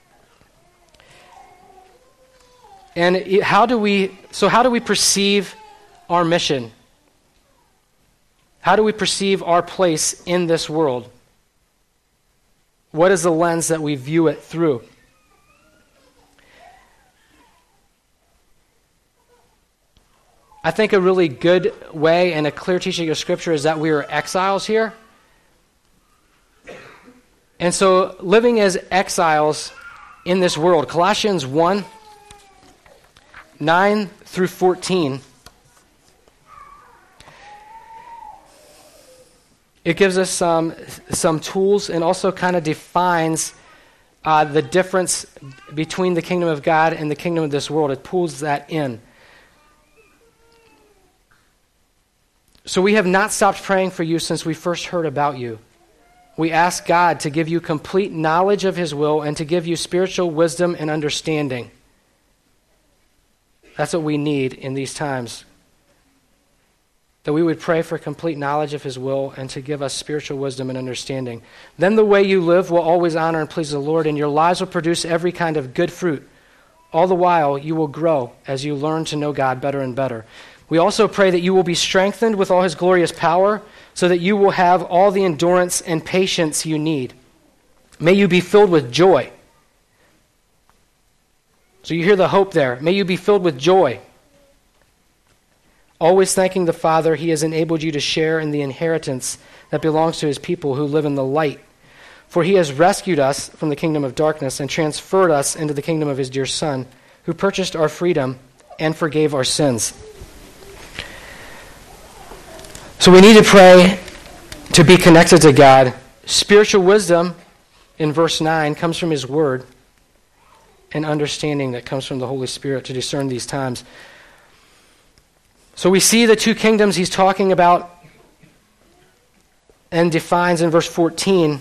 And how do we, so how do we perceive our mission? How do we perceive our place in this world? What is the lens that we view it through? I think a really good way and a clear teaching of Scripture is that we are exiles here. And so living as exiles in this world, Colossians one, nine through fourteen, it gives us some some tools and also kind of defines uh, the difference between the kingdom of God and the kingdom of this world. It pulls that in. So we have not stopped praying for you since we first heard about you. We ask God to give you complete knowledge of his will and to give you spiritual wisdom and understanding. That's what we need in these times. That we would pray for complete knowledge of his will and to give us spiritual wisdom and understanding. Then the way you live will always honor and please the Lord, and your lives will produce every kind of good fruit. All the while, you will grow as you learn to know God better and better. We also pray that you will be strengthened with all his glorious power, so that you will have all the endurance and patience you need. May you be filled with joy. So you hear the hope there. May you be filled with joy. Always thanking the Father, he has enabled you to share in the inheritance that belongs to his people who live in the light. For he has rescued us from the kingdom of darkness and transferred us into the kingdom of his dear Son, who purchased our freedom and forgave our sins. So we need to pray to be connected to God. Spiritual wisdom, in verse nine, comes from his word, and understanding that comes from the Holy Spirit to discern these times. So we see the two kingdoms he's talking about and defines in verse fourteen.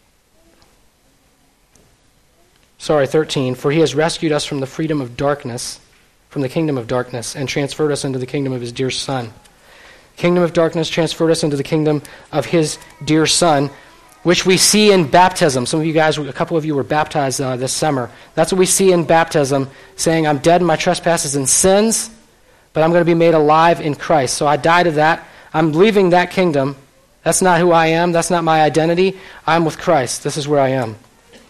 Sorry, thirteen. For he has rescued us from the freedom of darkness, from the kingdom of darkness, and transferred us into the kingdom of his dear Son. Kingdom of darkness transferred us into the kingdom of his dear Son, which we see in baptism. Some of you guys, a couple of you were baptized uh, this summer. That's what we see in baptism, saying, I'm dead in my trespasses and sins, but I'm going to be made alive in Christ. So I died to that. I'm leaving that kingdom. That's not who I am. That's not my identity. I'm with Christ. This is where I am.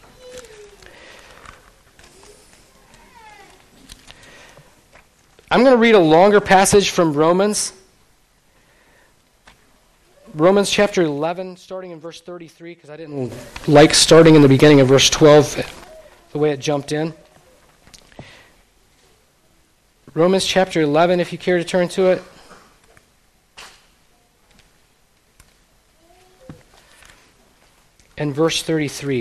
I'm going to read a longer passage from Romans. Romans chapter eleven, starting in verse thirty-three, because I didn't like starting in the beginning of verse twelve, the way it jumped in. Romans chapter eleven, if you care to turn to it. And verse thirty-three.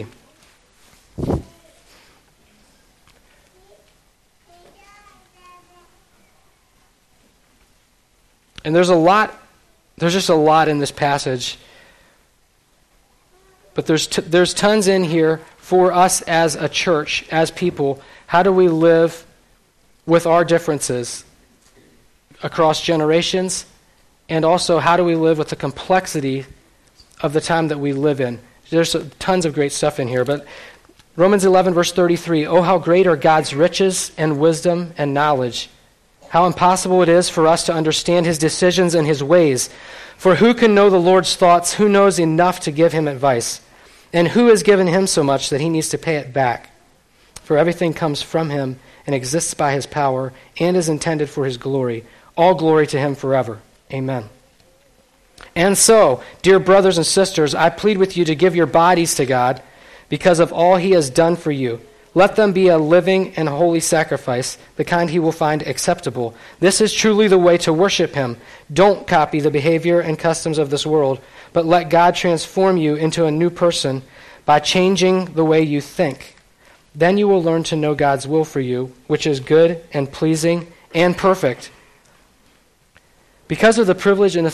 And there's a lot, there's just a lot in this passage. But there's t- there's tons in here for us as a church, as people. How do we live with our differences across generations? And also, how do we live with the complexity of the time that we live in? There's tons of great stuff in here. But Romans eleven, verse thirty-three, oh, how great are God's riches and wisdom and knowledge. How impossible it is for us to understand his decisions and his ways. For who can know the Lord's thoughts? Who knows enough to give him advice? And who has given him so much that he needs to pay it back? For everything comes from him and exists by his power and is intended for his glory. All glory to him forever. Amen. And so, dear brothers and sisters, I plead with you to give your bodies to God because of all he has done for you. Let them be a living and holy sacrifice, the kind he will find acceptable. This is truly the way to worship him. Don't copy the behavior and customs of this world, but let God transform you into a new person by changing the way you think. Then you will learn to know God's will for you, which is good and pleasing and perfect. Because of the privilege and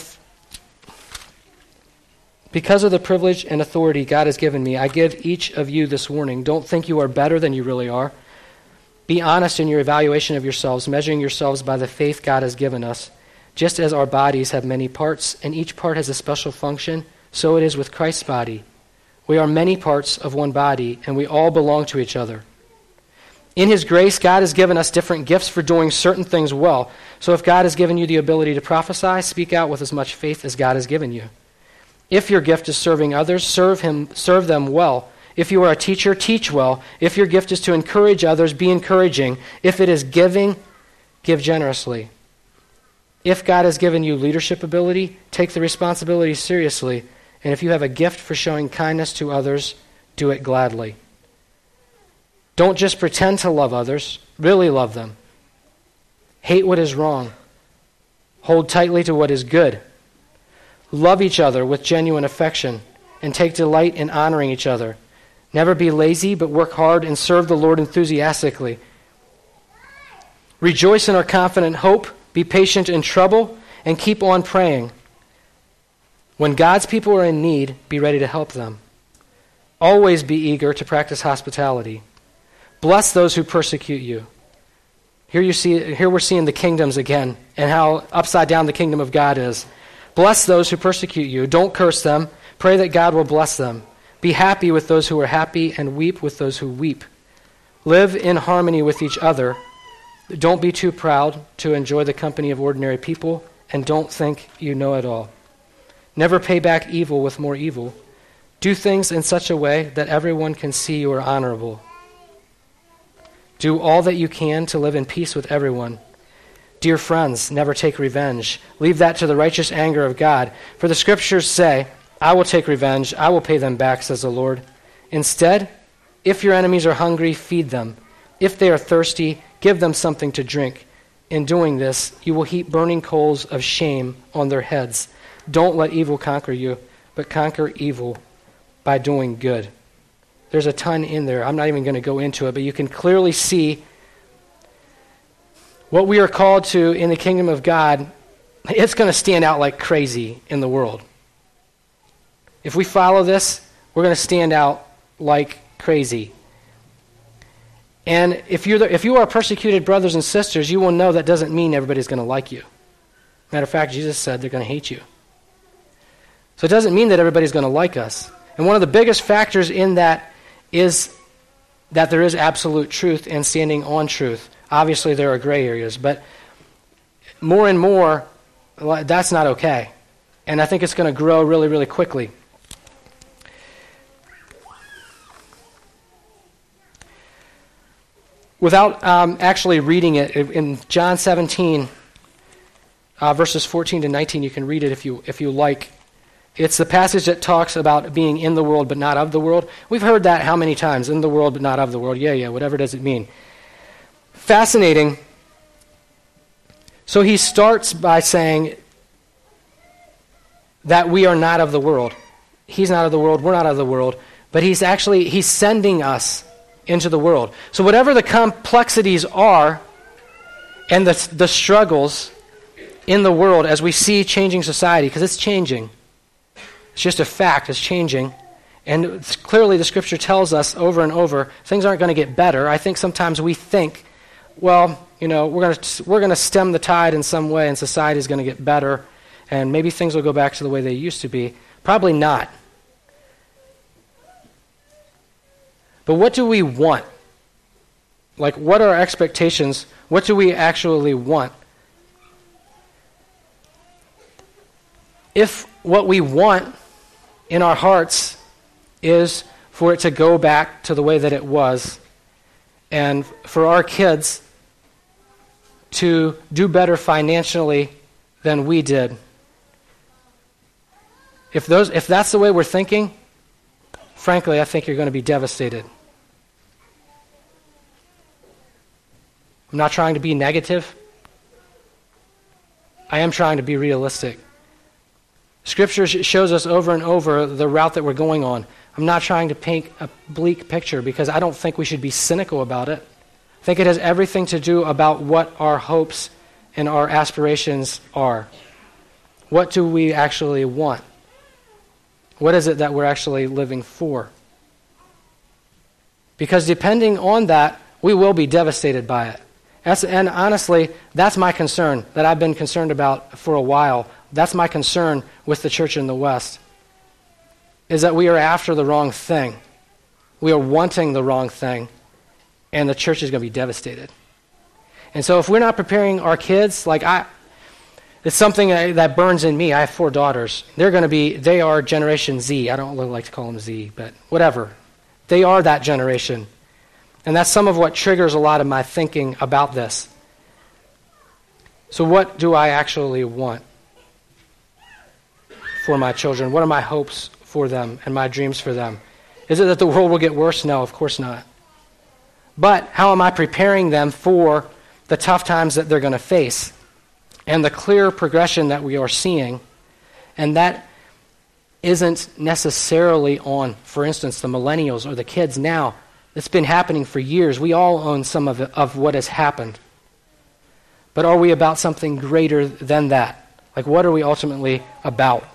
Because of the privilege and authority God has given me, I give each of you this warning. Don't think you are better than you really are. Be honest in your evaluation of yourselves, measuring yourselves by the faith God has given us. Just as our bodies have many parts, and each part has a special function, so it is with Christ's body. We are many parts of one body, and we all belong to each other. In his grace, God has given us different gifts for doing certain things well. So if God has given you the ability to prophesy, speak out with as much faith as God has given you. If your gift is serving others, serve him, serve them well. If you are a teacher, teach well. If your gift is to encourage others, be encouraging. If it is giving, give generously. If God has given you leadership ability, take the responsibility seriously. And if you have a gift for showing kindness to others, do it gladly. Don't just pretend to love others, really love them. Hate what is wrong. Hold tightly to what is good. Love each other with genuine affection and take delight in honoring each other. Never be lazy, but work hard and serve the Lord enthusiastically. Rejoice in our confident hope, be patient in trouble, and keep on praying. When God's people are in need, be ready to help them. Always be eager to practice hospitality. Bless those who persecute you. Here you see, here we're seeing the kingdoms again and how upside down the kingdom of God is. Bless those who persecute you. Don't curse them. Pray that God will bless them. Be happy with those who are happy and weep with those who weep. Live in harmony with each other. Don't be too proud to enjoy the company of ordinary people, and don't think you know it all. Never pay back evil with more evil. Do things in such a way that everyone can see you are honorable. Do all that you can to live in peace with everyone. Dear friends, never take revenge. Leave that to the righteous anger of God. For the scriptures say, I will take revenge, I will pay them back, says the Lord. Instead, if your enemies are hungry, feed them. If they are thirsty, give them something to drink. In doing this, you will heap burning coals of shame on their heads. Don't let evil conquer you, but conquer evil by doing good. There's a ton in there. I'm not even going to go into it, but you can clearly see what we are called to in the kingdom of God. It's going to stand out like crazy in the world. If we follow this, we're going to stand out like crazy. And if you're the, if you are persecuted brothers and sisters, you will know that doesn't mean everybody's going to like you. Matter of fact, Jesus said they're going to hate you. So it doesn't mean that everybody's going to like us. And one of the biggest factors in that is that there is absolute truth and standing on truth. Obviously, there are gray areas, but more and more, that's not okay. And I think it's going to grow really, really quickly. Without um, actually reading it, in John seventeen, uh, verses fourteen to nineteen, you can read it if you if you like. It's the passage that talks about being in the world but not of the world. We've heard that how many times? In the world but not of the world. Yeah, yeah, whatever does it mean. Fascinating. So he starts by saying that we are not of the world. He's not of the world, we're not of the world. But he's actually, he's sending us into the world. So whatever the complexities are and the, the struggles in the world as we see changing society, because it's changing. It's just a fact, it's changing. And clearly the scripture tells us over and over, things aren't going to get better. I think sometimes we think, well, you know, we're going to we're going to stem the tide in some way and society is going to get better and maybe things will go back to the way they used to be. Probably not. But what do we want? Like, what are our expectations? What do we actually want? If what we want in our hearts is for it to go back to the way that it was, and for our kids to do better financially than we did, if those, if that's the way we're thinking, frankly, I think you're going to be devastated. I'm not trying to be negative. I am trying to be realistic. Scripture shows us over and over the route that we're going on. I'm not trying to paint a bleak picture because I don't think we should be cynical about it. I think it has everything to do about what our hopes and our aspirations are. What do we actually want? What is it that we're actually living for? Because depending on that, we will be devastated by it. That's, and honestly, that's my concern, that I've been concerned about for a while. That's my concern with the church in the West, is that we are after the wrong thing. We are wanting the wrong thing, and the church is going to be devastated. And so if we're not preparing our kids, like I, it's something that burns in me. I have four daughters. They're going to be, they are Generation Z. I don't like to call them Z, but whatever. They are that generation. And that's some of what triggers a lot of my thinking about this. So what do I actually want for my children? What are my hopes for them and my dreams for them? Is it that the world will get worse? No, of course not. But how am I preparing them for the tough times that they're going to face and the clear progression that we are seeing? And that isn't necessarily on, for instance, the millennials or the kids now. It's been happening for years. We all own some of it, of what has happened. But are we about something greater than that? Like, what are we ultimately about?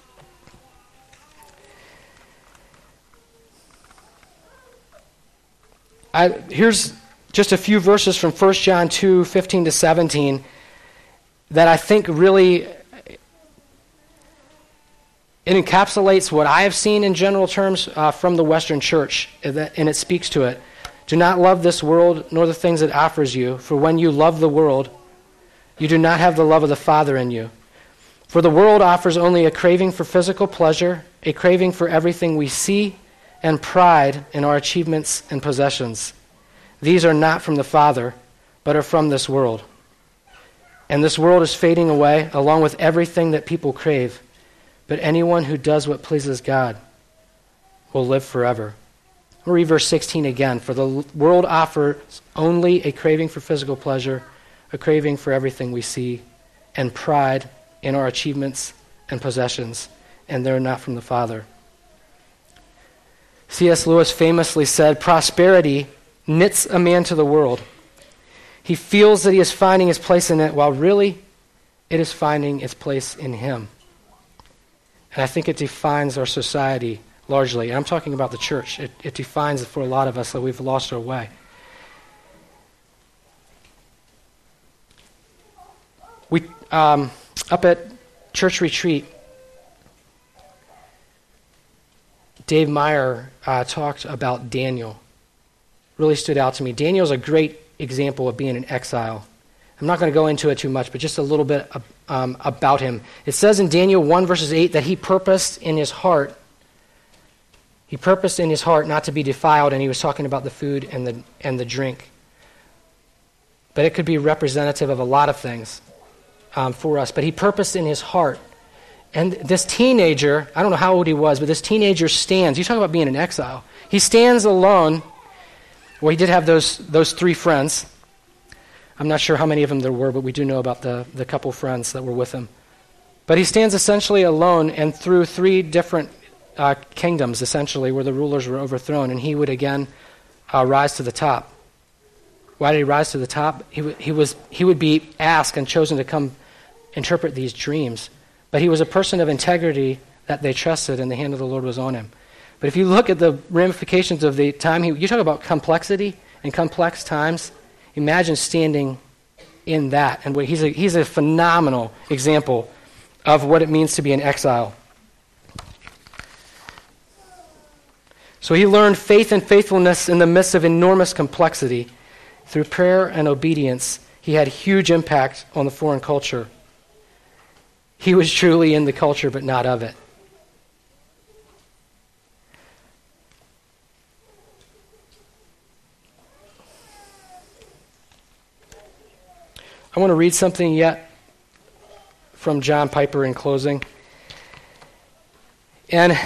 I, here's just a few verses from First John two, fifteen to seventeen, that I think really it encapsulates what I have seen in general terms uh, from the Western church, and it speaks to it. Do not love this world nor the things it offers you, for when you love the world, you do not have the love of the Father in you. For the world offers only a craving for physical pleasure, a craving for everything we see, and pride in our achievements and possessions. These are not from the Father, but are from this world. And this world is fading away, along with everything that people crave. But anyone who does what pleases God will live forever. I'll read verse sixteen again. For the world offers only a craving for physical pleasure, a craving for everything we see, and pride in our achievements and possessions, and they're not from the Father. C S Lewis famously said, prosperity knits a man to the world. He feels that he is finding his place in it, while really it is finding its place in him. And I think it defines our society largely. And I'm talking about the church. It, it defines it for a lot of us that we've lost our way. We um, up at Church Retreat, Dave Meyer uh, talked about Daniel. Really stood out to me. Daniel's a great example of being an exile. I'm not going to go into it too much, but just a little bit um, about him. It says in Daniel one verses eight that he purposed in his heart, he purposed in his heart not to be defiled, and he was talking about the food and the and the drink. But it could be representative of a lot of things um, for us. But he purposed in his heart. And this teenager, I don't know how old he was, but this teenager stands. You talk about being in exile. He stands alone. Well, he did have those those three friends. I'm not sure how many of them there were, but we do know about the, the couple friends that were with him. But he stands essentially alone, and through three different uh, kingdoms, essentially, where the rulers were overthrown, and he would again uh, rise to the top. Why did he rise to the top? He, w- he, was, he would be asked and chosen to come interpret these dreams. But he was a person of integrity that they trusted, and the hand of the Lord was on him. But if you look at the ramifications of the time, he, you talk about complexity and complex times, imagine standing in that. And what, he's, a, he's a phenomenal example of what it means to be in exile. So he learned faith and faithfulness in the midst of enormous complexity. Through prayer and obedience, he had huge impact on the foreign culture. He was truly in the culture, but not of it. I want to read something yet from John Piper in closing. And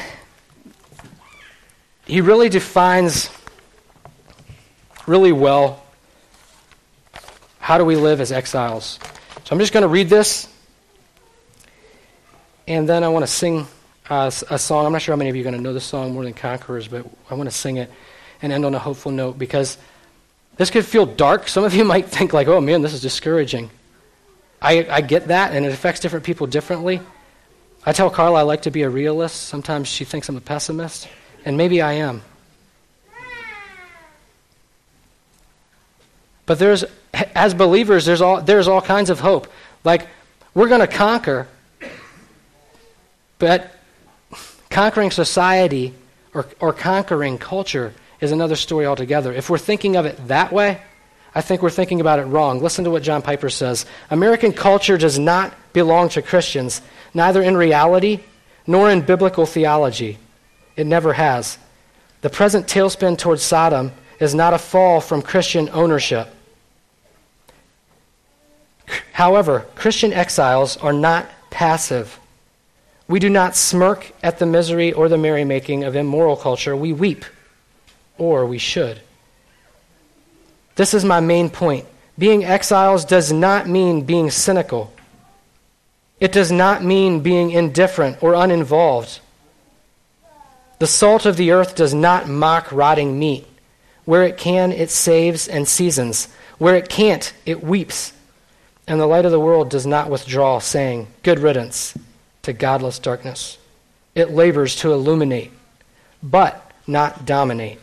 he really defines really well how do we live as exiles. So I'm just going to read this, and then I want to sing uh, a song. I'm not sure how many of you are going to know this song, More Than Conquerors, but I want to sing it and end on a hopeful note, because this could feel dark. Some of you might think like, oh man, this is discouraging. I, I get that, and it affects different people differently. I tell Carla I like to be a realist. Sometimes she thinks I'm a pessimist, and maybe I am. But there's, as believers, there's all there's all kinds of hope. Like, we're going to conquer, but conquering society or, or conquering culture is another story altogether. If we're thinking of it that way, I think we're thinking about it wrong. Listen to what John Piper says. American culture does not belong to Christians, neither in reality nor in biblical theology. It never has. The present tailspin towards Sodom is not a fall from Christian ownership. However, Christian exiles are not passive. We do not smirk at the misery or the merrymaking of immoral culture. We weep, or we should. This is my main point. Being exiles does not mean being cynical. It does not mean being indifferent or uninvolved. The salt of the earth does not mock rotting meat. Where it can, it saves and seasons. Where it can't, it weeps. And the light of the world does not withdraw, saying, good riddance to godless darkness. It labors to illuminate, but not dominate.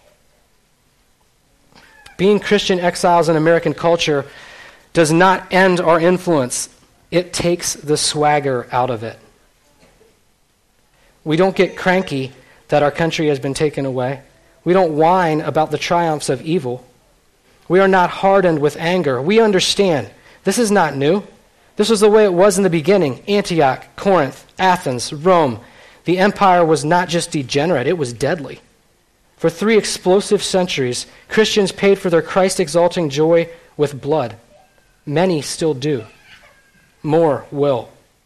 Being Christian exiles in American culture does not end our influence. It takes the swagger out of it. We don't get cranky that our country has been taken away. We don't whine about the triumphs of evil. We are not hardened with anger. We understand this is not new. This was the way it was in the beginning. Antioch, Corinth, Athens, Rome. The empire was not just degenerate, it was deadly. For three explosive centuries, Christians paid for their Christ-exalting joy with blood. Many still do. More will.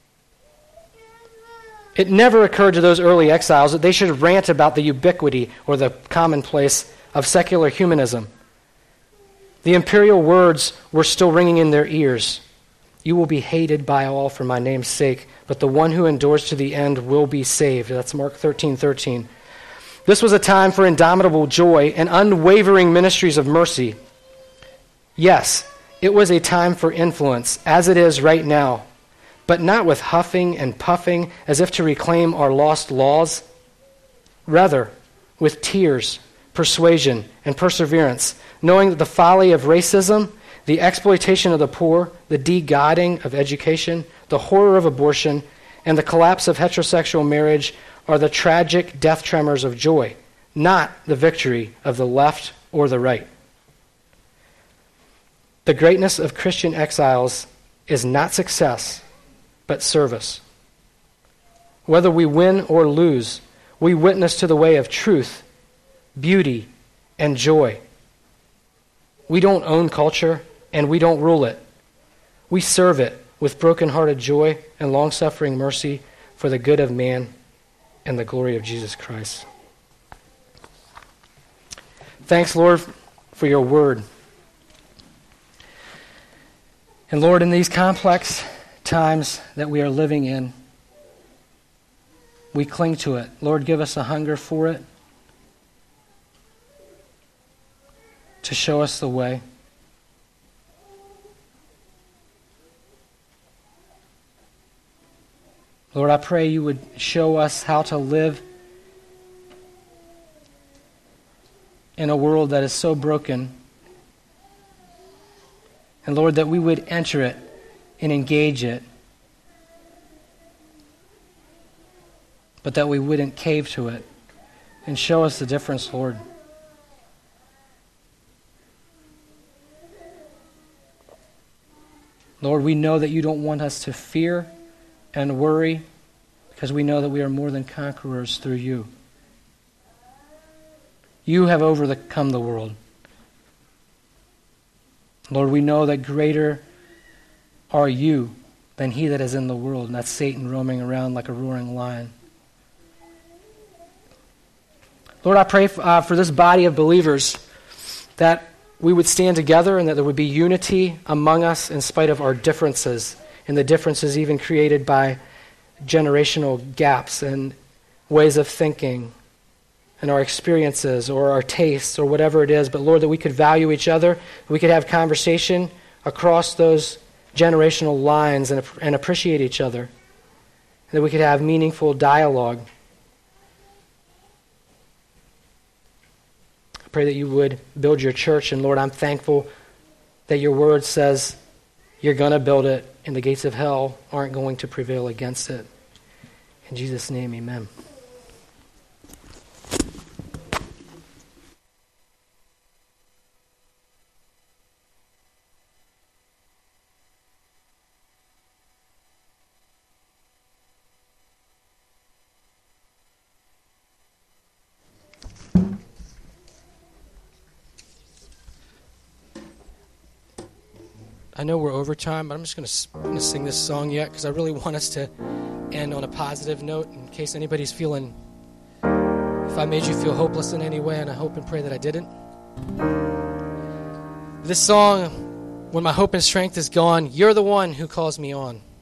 It never occurred to those early exiles that they should rant about the ubiquity or the commonplace of secular humanism. The imperial words were still ringing in their ears. You will be hated by all for my name's sake, but the one who endures to the end will be saved. That's Mark thirteen thirteen. This was a time for indomitable joy and unwavering ministries of mercy. Yes, it was a time for influence, as it is right now, but not with huffing and puffing as if to reclaim our lost laws. Rather, with tears, persuasion, and perseverance, knowing that the folly of racism, the exploitation of the poor, the de-godding of education, the horror of abortion, and the collapse of heterosexual marriage are the tragic death tremors of joy, not the victory of the left or the right. The greatness of Christian exiles is not success, but service. Whether we win or lose, we witness to the way of truth, beauty, and joy. We don't own culture, and we don't rule it. We serve it with broken-hearted joy and long-suffering mercy for the good of man and the glory of Jesus Christ. Thanks, Lord, for your word. And Lord, in these complex times that we are living in, we cling to it. Lord, give us a hunger for it, to show us the way. Lord, I pray you would show us how to live in a world that is so broken. And Lord, that we would enter it and engage it, but that we wouldn't cave to it. And show us the difference, Lord. Lord, we know that you don't want us to fear and worry, because we know that we are more than conquerors through you. You have overcome the world. Lord, we know that greater are you than he that is in the world, and that's Satan roaming around like a roaring lion. Lord, I pray uh, for this body of believers that we would stand together and that there would be unity among us in spite of our differences, and the differences even created by generational gaps and ways of thinking and our experiences or our tastes or whatever it is. But Lord, that we could value each other, we could have conversation across those generational lines and, and appreciate each other, that we could have meaningful dialogue. I pray that you would build your church, and Lord, I'm thankful that your word says you're going to build it, and the gates of hell aren't going to prevail against it. In Jesus' name, amen. I know we're over time, but I'm just going to sing this song yet because I really want us to end on a positive note in case anybody's feeling, if I made you feel hopeless in any way, and I hope and pray that I didn't. This song, when my hope and strength is gone, you're the one who calls me on.